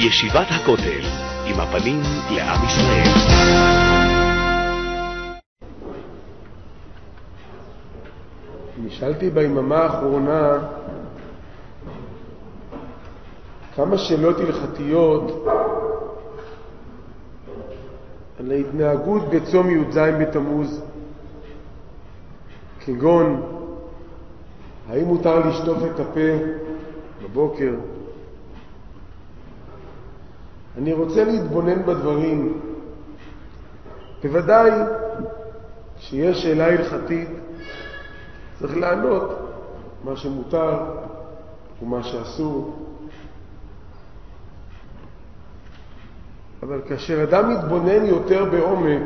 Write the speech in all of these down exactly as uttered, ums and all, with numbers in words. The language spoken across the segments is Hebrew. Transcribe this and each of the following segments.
ישיבת הכותל, עם הפנים לעם ישראל. נשאלתי ביממה האחרונה כמה שאלות הלכתיות על ההתנהגות בצום י"ז בתמוז, כגון האם מותר לשטוף את הפה בבוקר. אני רוצה להתבונן בדברים. בוודאי שיש שאלה הלכתית צריך לענות מה שמותר ומה שאסור. אבל כאשר אדם מתבונן יותר בעומק,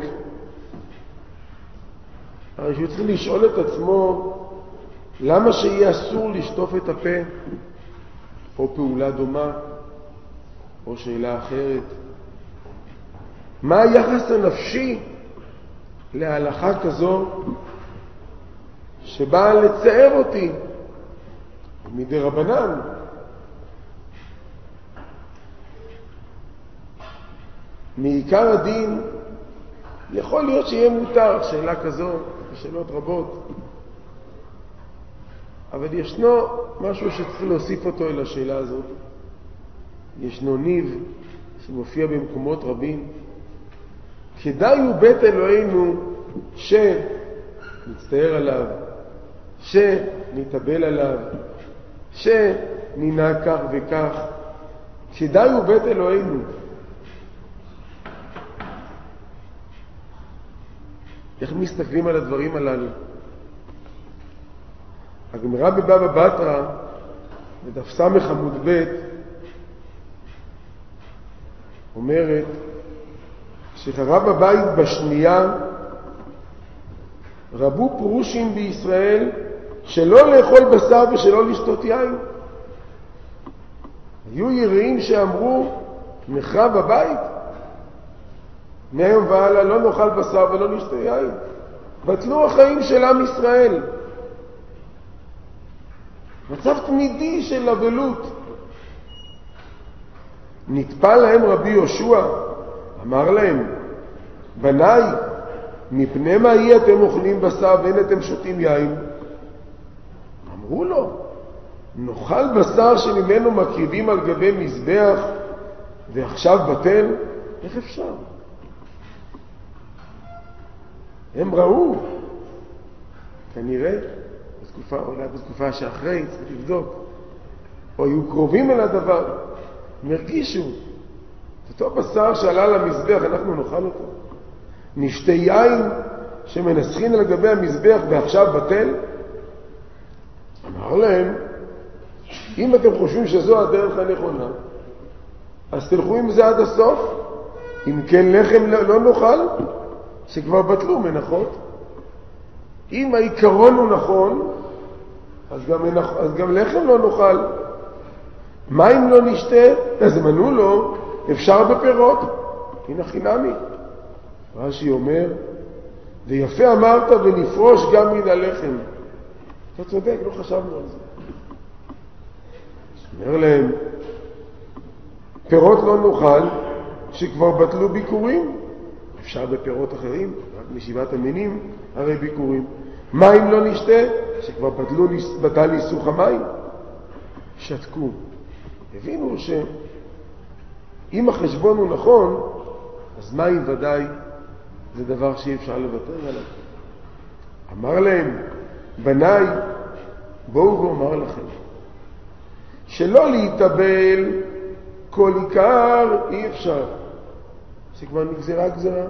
הרי שהוא צריך לשאול את עצמו למה שיהיה אסור לשטוף את הפה, או פעולה דומה, או שאלה אחרת. מה היחס הנפשי להלכה כזו שבאה לצער אותי מדי רבנן? מעיקר הדין יכול להיות שיהיה מותר שאלה כזו ושאלות רבות, אבל ישנו משהו שצריך להוסיף אותו אל השאלה הזאת. ישנו ניב שמופיע במקומות רבים. כדאי הוא בית אלוהינו שנצטער עליו, שנתאבל עליו, שננהג כך וכך. כדאי הוא בית אלוהינו. איך מסתכלים על הדברים הללו? הגמרא בבבא בתרא בדף סמך עמוד ב' אומרת שחרב הבית בשנייה רבו פרושים בישראל שלא לאכול בשר ושלא לשתות יין. היו יראים שאמרו נחרב הבית, מהיום והלאה לא נאכל בשר ולא נשתה יין. בטלו החיים של עם ישראל. מצב תמידי של אבלות. נטפל להם רבי יהושע, אמר להם, בניי, מפני מה יהיה אתם אוכלים בשר ואין אתם שותים יין? אמרו לו, נאכל בשר שממנו מקריבים על גבי מזבח ועכשיו בטל? איך אפשר? הם ראו, כנראה, בתקופה, אולי בתקופה שאחרי, צריך לבדוק, או היו קרובים אל הדבר, הם הרגישו, אותו בשר שעלה למזבח, אנחנו נאכל אותו. נשתה יין שמנסחין על גבי המזבח ועכשיו בטל? אמר להם, אם אתם חושבים שזו הדרך הנכונה, אז תלכו עם זה עד הסוף. אם כן לחם לא נאכל, שכבר בטלו מנחות. אם העיקרון הוא נכון, אז גם, אז גם לחם לא נאכל. מים לא נשתה, אז מנו לו, אפשר בפירות. הנה חינמי. רש"י אומר, ויפה אמרת ונפרוש גם מן הלחם. אתה צודק, לא חשבנו על זה. אומר להם, פירות לא נאכל שכבר בטלו ביקורים. אפשר בפירות אחרים, רק משבעת המינים, הרי ביקורים. מים לא נשתה, שכבר בטלו, בטל ניסוך המים. שתקו. הבינו שאם החשבון הוא נכון, אז מים ודאי זה דבר שאי אפשר לוותר עליו. אמר להם, בניי, בואו ואומר לכם, שלא להתאבל כל עיקר אי אפשר. שכבר נגזרה גזרה.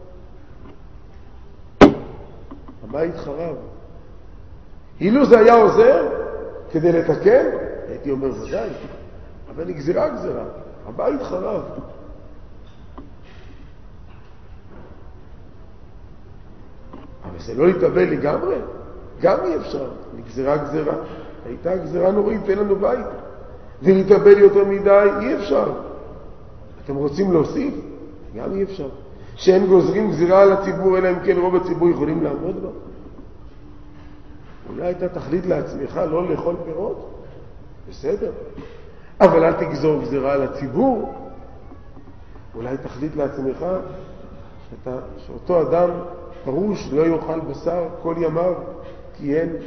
הבית חרב. אילו זה היה עוזר כדי לתקן, הייתי אומר ודאי, אבל נגזרה גזרה. הבית חרב. אבל זה לא להתאבל לגמרי, גם אי אפשר. נגזרה גזרה. הייתה גזרה נורית, תן לנו בית. ולהתאבל יותר מדי אי אפשר. אתם רוצים להוסיף? גם אי אפשר. שאין גוזרים גזירה על הציבור, אלא אם כן רוב הציבור יכולים לעמוד בה. אולי אתה תחליט לעצמך לא לאכול פירות? בסדר. אבל אל תגזור גזירה על הציבור, אולי תחליט לעצמך שאתה, שאותו אדם פרוש לא יאכל בשר כל ימיו, כי אין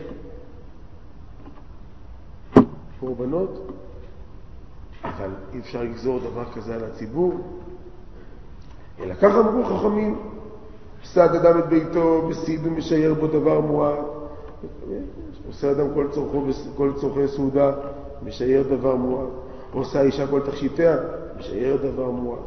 קורבנות, אבל אי אפשר לגזור דבר כזה על הציבור. אלא כך אמרו חכמים, פסק אדם את ביתו, בסיד ומשייר בו דבר מועט. עושה אדם כל צורכו, כל צורכי סעודה, משייר דבר מועט. עושה אישה כל תכשיטיה, משייר דבר מועט.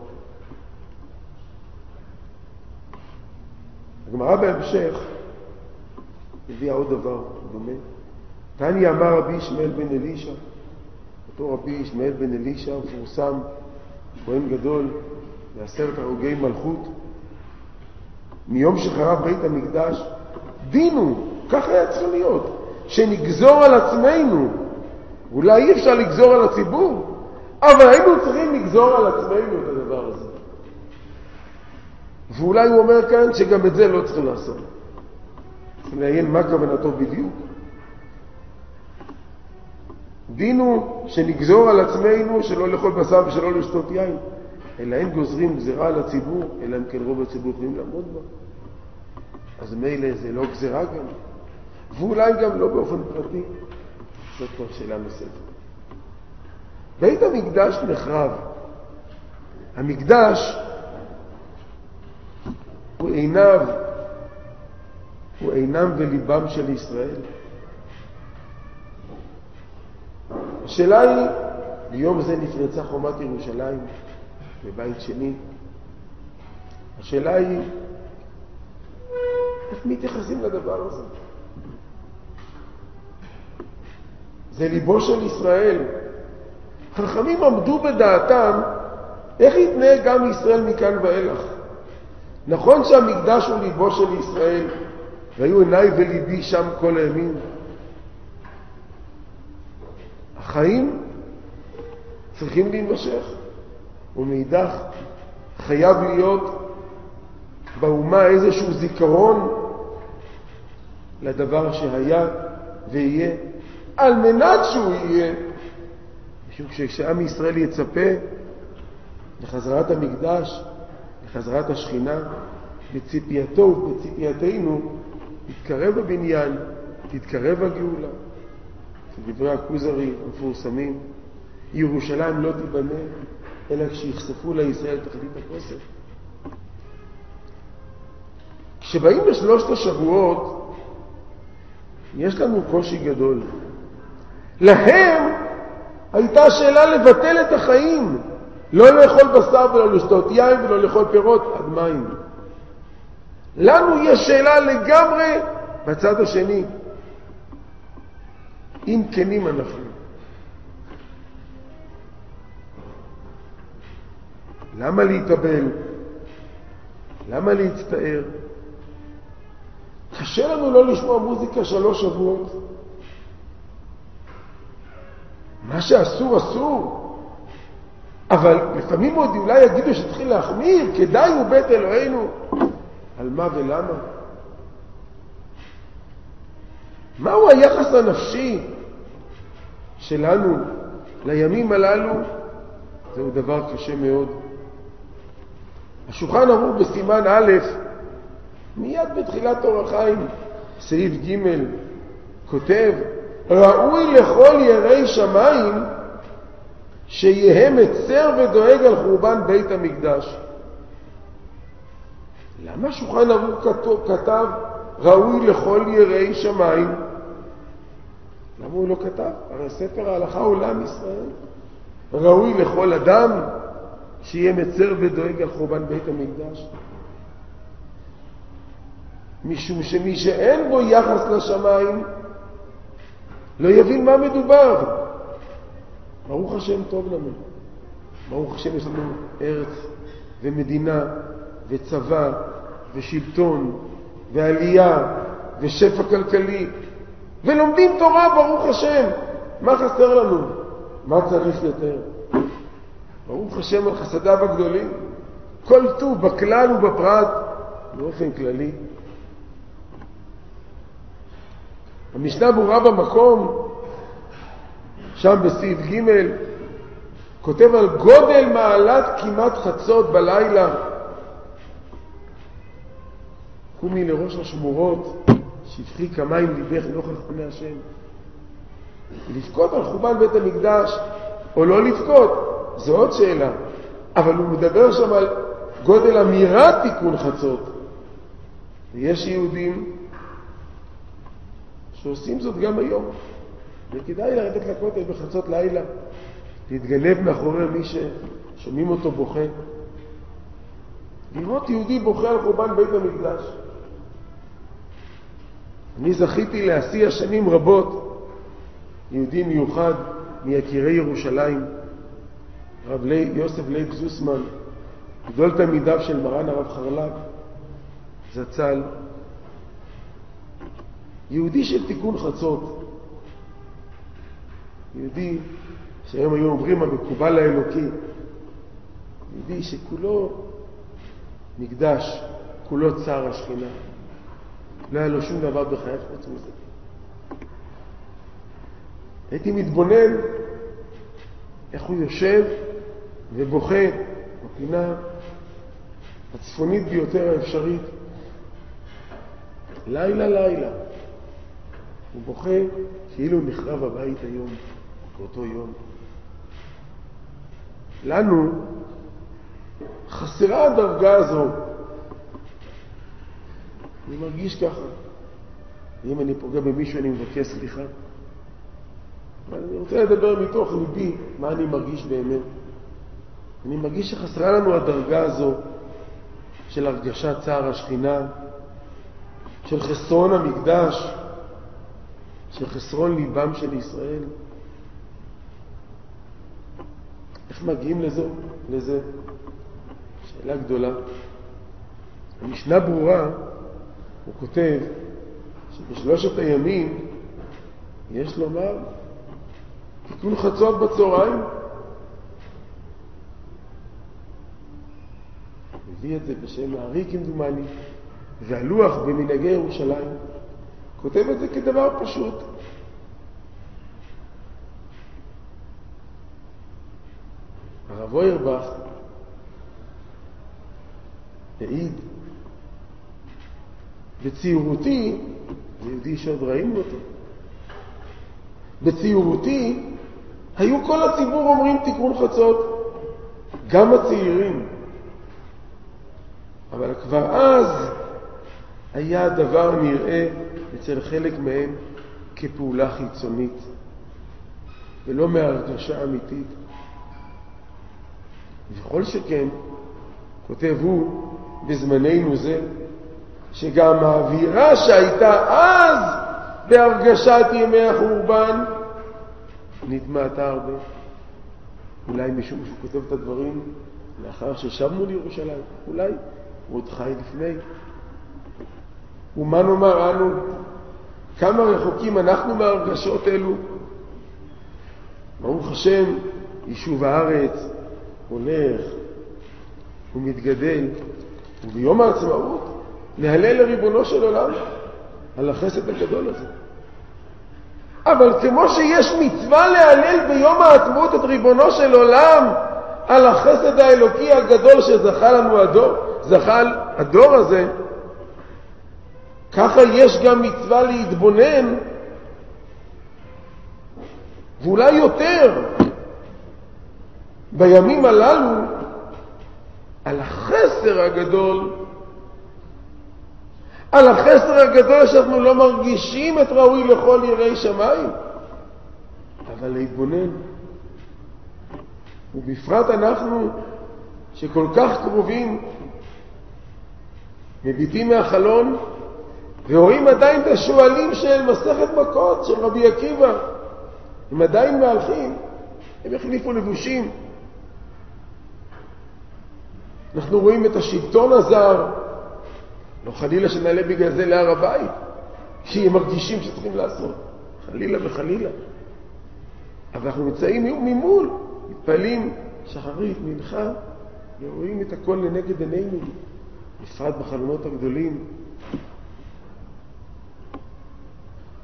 הגמרא בהמשך הביאה עוד דבר דומה. תניא אמר רבי ישמעאל בן אלישע, אותו רבי ישמעאל בן אלישע מפורסם, כהן גדול, בעשרת הרוגי מלכות, מיום שחרב בית המקדש, דינו, כך היה צריך להיות, שנגזור על עצמנו, אולי אי אפשר לגזור על הציבור, אבל היינו צריכים לגזור על עצמנו את הדבר הזה. ואולי הוא אומר כאן שגם את זה לא צריכים לעשות. צריכים לעיין מה כוונתו בדיוק. דינו שנגזור על עצמנו שלא לאכול בשר ושלא לשתות יין, אלא אין גוזרים גזירה על הציבור, אלא אם כן רוב הציבור יכולים לעמוד בה. אז מילא זה לא גזירה גם, ואולי גם לא באופן פרטי. זאת כבר שאלה נוספת. בית המקדש נחרב. המקדש הוא עיניו, הוא עינם וליבם של ישראל. השאלה היא, ביום זה נפרצה חומת ירושלים בבית שני. השאלה היא, איך מתייחסים לדבר הזה? זה ליבו של ישראל. חכמים עמדו בדעתם איך יתנהג גם ישראל מכאן ואילך. נכון שהמקדש הוא ליבו של ישראל, והיו עיניי וליבי שם כל הימים. החיים צריכים להימשך, ומאידך חייב להיות באומה איזשהו זיכרון לדבר שהיה ויהיה, על מנת שהוא יהיה, משום שכשעם ישראל יצפה לחזרת המקדש, לחזרת השכינה, בציפייתו ובציפייתנו תתקרב הבניין, תתקרב הגאולה. דברי הכוזרי המפורסמים, ירושלים לא תיבנה אלא כשיחשפו לישראל תכלית הכוסף. כשבאים לשלושת השבועות יש לנו קושי גדול. להם הייתה שאלה לבטל את החיים, לא לאכול בשר ולא לשתות יין ולא לאכול פירות עד מים. לנו יש שאלה לגמרי בצד השני, אם כנים אנחנו. למה להתאבל? למה להצטער? קשה לנו לא לשמוע מוזיקה שלוש שבועות. מה שאסור אסור, אבל לפעמים עוד אולי יגידו שתתחיל להחמיר, כדאי הוא בית אלוהינו. על מה ולמה? מהו היחס הנפשי שלנו לימים הללו? זהו דבר קשה מאוד. השולחן ערוך בסימן א', מיד בתחילת אור החיים, סעיף ג' כותב, ראוי לכל יראי שמיים שיהיה מצר ודואג על חורבן בית המקדש. למה שולחן ערוך כתב ראוי לכל יראי שמיים? למה הוא לא כתב? הרי ספר ההלכה הוא לעם ישראל. ראוי לכל אדם שיהיה מצר ודואג על חורבן בית המקדש. משום שמי שאין בו יחס לשמיים לא יבין מה מדובר. ברוך השם טוב לנו. ברוך השם יש לנו ארץ ומדינה וצבא ושלטון ועלייה ושפע כלכלי ולומדים תורה, ברוך השם. מה חסר לנו? מה צריך יותר? ברוך השם על חסדיו הגדולים. כל טוב בכלל ובפרט באופן כללי. המשנה ברורה במקום, שם בסעיף ג' כותב על גודל מעלת כמעט חצות בלילה. קומי לראש השמורות, שפכי כמים ליבך נוכח פני השם. לבכות על חורבן בית המקדש, או לא לבכות, זו עוד שאלה. אבל הוא מדבר שם על גודל אמירת תיקון חצות. ויש יהודים שעושים זאת גם היום. וכדאי לרדת לכותל בחצות לילה, להתגנב מאחורי מי ששומעים אותו בוכה. לראות יהודי בוכה על חורבן בית המקדש. אני זכיתי להשיא שנים רבות יהודי מיוחד מיקירי ירושלים, רב לי, יוסף לייב זוסמן, גדול תלמידיו של מרן הרב חרל"פ זצ"ל, יהודי של תיקון חצות, יהודי שהיום היו אומרים המקובל האלוקי, יהודי שכולו מקדש, כולו צער השכינה, לא היה לו שום דבר בחייו חוץ מזה. הייתי מתבונן איך הוא יושב ובוכה בפינה הצפונית ביותר האפשרית, לילה לילה הוא בוכה כאילו נחרב הבית היום באותו יום. לנו חסרה הדרגה הזו. אני מרגיש ככה. אם אני פוגע במישהו אני מבקש סליחה. אבל אני רוצה לדבר מתוך ליבי מה אני מרגיש באמת. אני מרגיש שחסרה לנו הדרגה הזו של הרגשת צער השכינה, של חסרון המקדש, של חסרון ליבם של ישראל. איך מגיעים לזה? לזה? שאלה גדולה. המשנה ברורה, הוא כותב שבשלושת הימים יש לומר תיקון חצות בצהריים. מביא את זה בשם הארי כמדומני, והלוח במנהגי ירושלים כותב את זה כדבר פשוט. הרב אוירבך העיד בציורותי, יהודי שעוד ראינו אותו, בציורותי היו כל הציבור אומרים תיקון חצות, גם הצעירים, אבל כבר אז היה הדבר נראה אצל חלק מהם כפעולה חיצונית ולא מהרגשה אמיתית. וכל שכן, כותב הוא בזמננו זה, שגם האווירה שהייתה אז בהרגשת ימי החורבן נתמעטה הרבה. אולי משום שהוא כותב את הדברים לאחר ששבנו לירושלים, אולי הוא עוד חי לפני. ומה נאמר אנו? כמה רחוקים אנחנו מהרגשות אלו? ברוך השם, יישוב הארץ הולך ומתגדל, וביום העצמאות נהלל לריבונו של עולם על החסד הגדול הזה. אבל כמו שיש מצווה להלל ביום העצמאות את ריבונו של עולם על החסד האלוקי הגדול שזכה לנו הדור, זכה הדור הזה, ככה יש גם מצווה להתבונן, ואולי יותר, בימים הללו, על החסר הגדול, על החסר הגדול שאנחנו לא מרגישים את ראוי לכל יראי שמיים, אבל להתבונן. ובפרט אנחנו שכל כך קרובים, מביטים מהחלון ורואים עדיין את השואלים של מסכת מכות של רבי עקיבא. הם עדיין מהלכים, הם החליפו לבושים. אנחנו רואים את השלטון הזר, לא חלילה שנעלה בגלל זה להר הבית, כי הם מרגישים שצריכים לעשות, חלילה וחלילה. אבל אנחנו מצאים ממול, מתפעלים שחרית, מנחה, ורואים את הכל לנגד עינינו, בפרט בחלונות הגדולים.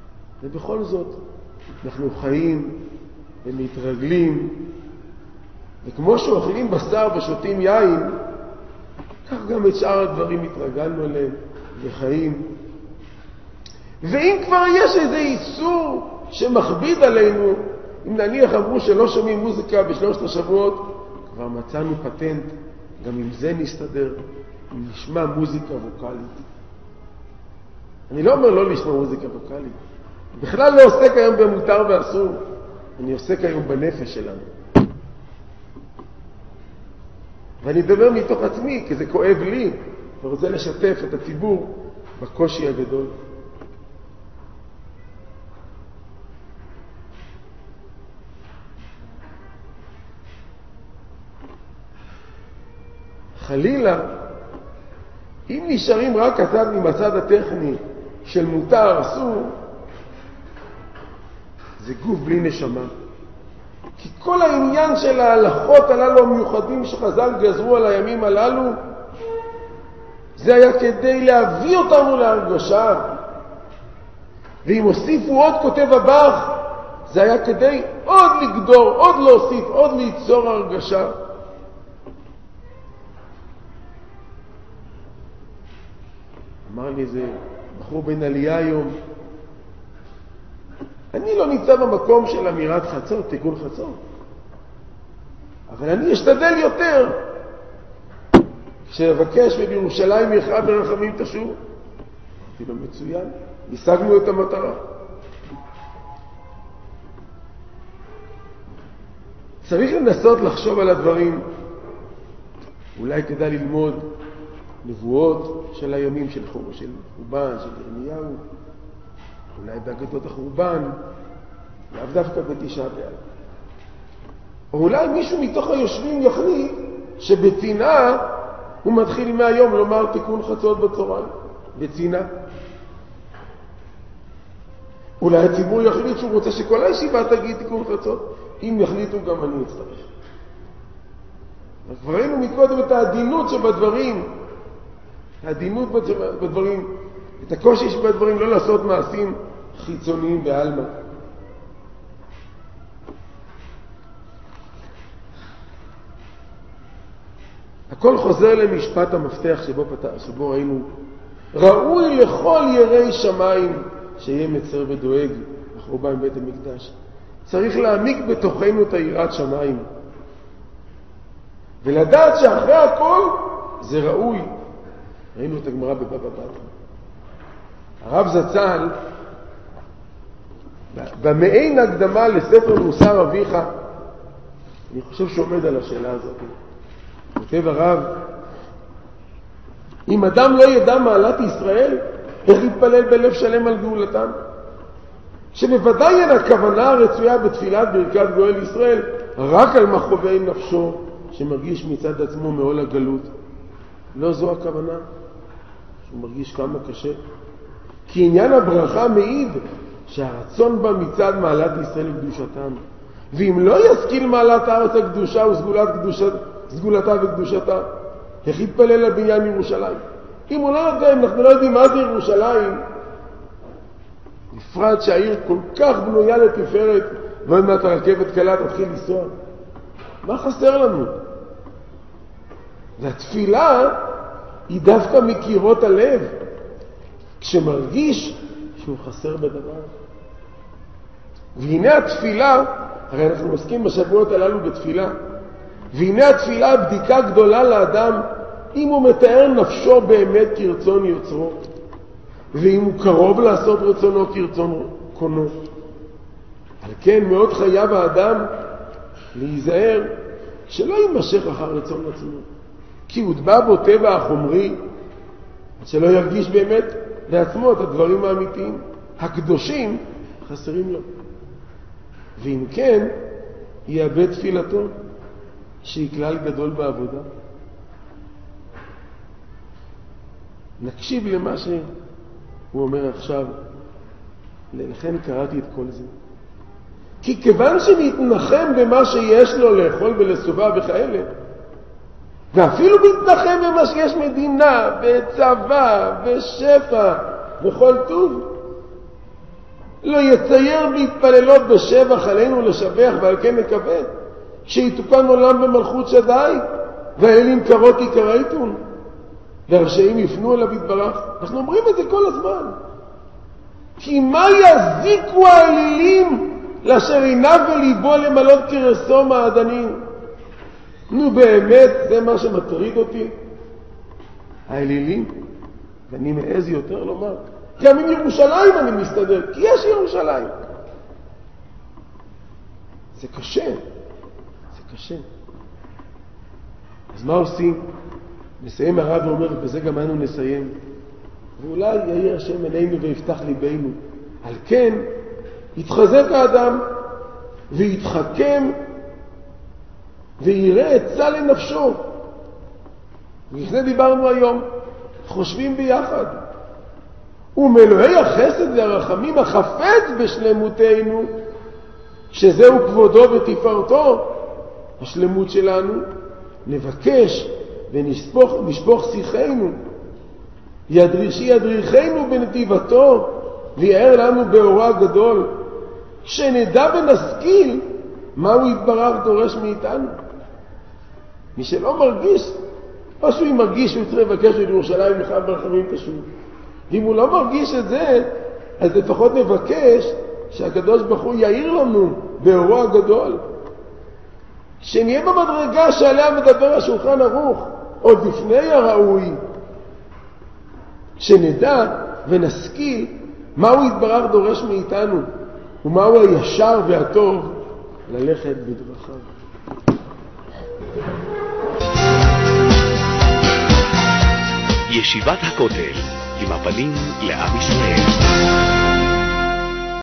ובכל זאת, אנחנו חיים ומתרגלים וכמו שאוכלים בשר ושותים יין, כך גם את שאר הדברים התרגלנו אליהם וחיים. ואם כבר יש איזה איסור שמכביד עלינו, אם נניח אמרו שלא שומעים מוזיקה בשלושת השבועות, כבר מצאנו פטנט, גם עם זה נסתדר, אם נשמע מוזיקה ווקלית. אני לא אומר לא לשמוע מוזיקה ווקלית. בכלל לא עוסק היום במותר ואסור, אני עוסק היום בנפש שלנו. ואני מדבר מתוך עצמי, כי זה כואב לי, ורוצה לשתף את הציבור בקושי הגדול. חלילה, אם נשארים רק הצד מהצד הטכני של מותר, אסור, זה גוף בלי נשמה. כי כל העניין של ההלכות הללו המיוחדים שחז"ל גזרו על הימים הללו, זה היה כדי להביא אותנו להרגשה. ואם הוסיפו עוד כותב הבח, זה היה כדי עוד לגדור, עוד להוסיף, עוד ליצור הרגשה. אמר לי איזה בחור בן עלייה היום, אני לא נמצא במקום של אמירת חצות, תיקון חצות. אבל אני אשתדל יותר. כשאבקש ובירושלים יחד ברחמים תשוב. אמרתי לו, מצוין, השגנו את המטרה. צריך לנסות לחשוב על הדברים. אולי כדאי ללמוד נבואות של הימים של חורבן, של חורבן, של ירמיהו. אולי באגדות החורבן, לאו דווקא בתשעה באב. או אולי מישהו מתוך היושבים יחליט שבצינה הוא מתחיל מהיום לומר תיקון חצות בצהריים. בצינה. אולי הציבור יחליט שהוא רוצה שכל הישיבה תגיד תיקון חצות. אם יחליטו גם אני אצטרך. כבר ראינו מקודם את העדינות שבדברים, העדינות בדברים, את הקושי שבדברים, לא לעשות מעשים חיצוניים בעלמא. הכל חוזר למשפט המפתח שבו, פתח, שבו ראינו, ראוי לכל יראי שמיים שיהיה מצר ודואג לחורבן בית המקדש. צריך להעמיק בתוכנו את היראת שמיים. ולדעת שאחרי הכל זה ראוי. ראינו את הגמרא בבבא בתרא. הרב זצ"ל, במעין הקדמה לספר מוסר אביך, אני חושב שעומד על השאלה הזאת. כותב הרב, אם אדם לא ידע מעלת ישראל, איך יתפלל בלב שלם על גאולתם? שבוודאי אין הכוונה הרצויה בתפילת ברכת גואל ישראל רק על מחובי נפשו שמרגיש מצד עצמו מעול הגלות. לא זו הכוונה, שהוא מרגיש כמה קשה. כי עניין הברכה מעיד שהרצון בה מצד מעלת ישראל לקדושתם. ואם לא ישכיל מעלת הארץ הקדושה וסגולת קדושת, סגולתה וקדושתה, איך יתפלל על בניין ירושלים? אם הוא לא יודע, אם אנחנו לא יודעים מה זה ירושלים, בפרט שהעיר כל כך בנויה לתפארת, ועוד מעט הרכבת קלה תתחיל לנסוע. מה חסר לנו? והתפילה היא דווקא מקירות הלב, כשמרגיש שהוא חסר בדבר. והנה התפילה, הרי אנחנו עוסקים בשבועות הללו בתפילה, והנה התפילה בדיקה גדולה לאדם, אם הוא מתאר נפשו באמת כרצון יוצרו, ואם הוא קרוב לעשות רצונו כרצון קונו. על כן מאוד חייב האדם להיזהר שלא יימשך אחר רצון עצמו, כי הוא דבע בו טבע החומרי, שלא ירגיש באמת לעצמו את הדברים האמיתיים הקדושים חסרים לו. ואם כן, יאבד תפילתו שהיא כלל גדול בעבודה. נקשיב למה שהוא אומר עכשיו. לכן קראתי את כל זה. כי כיוון שנתנחם במה שיש לו לאכול ולסובה וכאלה, ואפילו מתנחם במה שיש מדינה וצבא ושפע וכל טוב, לא יצייר בהתפללות בשבח עלינו לשבח ועל כן נכבד, שיתוקן עולם במלכות שדי, והאלים קרות יקראיתון, והרשעים יפנו אליו יתברך. אנחנו אומרים את זה כל הזמן. כי מה יזיקו האלילים לאשר עיניו וליבו למלות כרסו מעדנים? נו באמת, זה מה שמטריד אותי? האלילים, ואני מעז יותר לומר, גם עם ירושלים אני מסתדר, כי יש ירושלים. זה קשה, זה קשה. אז מה עושים? נסיים הרב ואומר, בזה גם אנו נסיים. ואולי יאיר השם עינינו ויפתח ליבנו. על כן, יתחזק האדם ויתחכם ויראה עצה לנפשו. ולפני דיברנו היום, חושבים ביחד. ומאלוהי החסד והרחמים החפץ בשלמותנו, שזהו כבודו ותפארתו, השלמות שלנו, נבקש ונשפוך נשפוך שיחנו, ידרישי ידריכנו בנתיבתו, ויער לנו באורו הגדול, שנדע ונשכיל מה הוא יתברך דורש מאיתנו. מי שלא מרגיש, או שהוא מרגיש שהוא צריך לבקש את ירושלים לך ברחמים תשוב. ואם הוא לא מרגיש את זה, אז לפחות נבקש שהקדוש ברוך הוא יעיר לנו באורו הגדול. שנהיה במדרגה שעליה מדבר השולחן ערוך, עוד לפני הראוי, שנדע ונשכיל מה הוא יתברך דורש מאיתנו, ומהו הישר והטוב ללכת בדרכיו. ישיבת הכותל, עם הפנים לעם ישראל.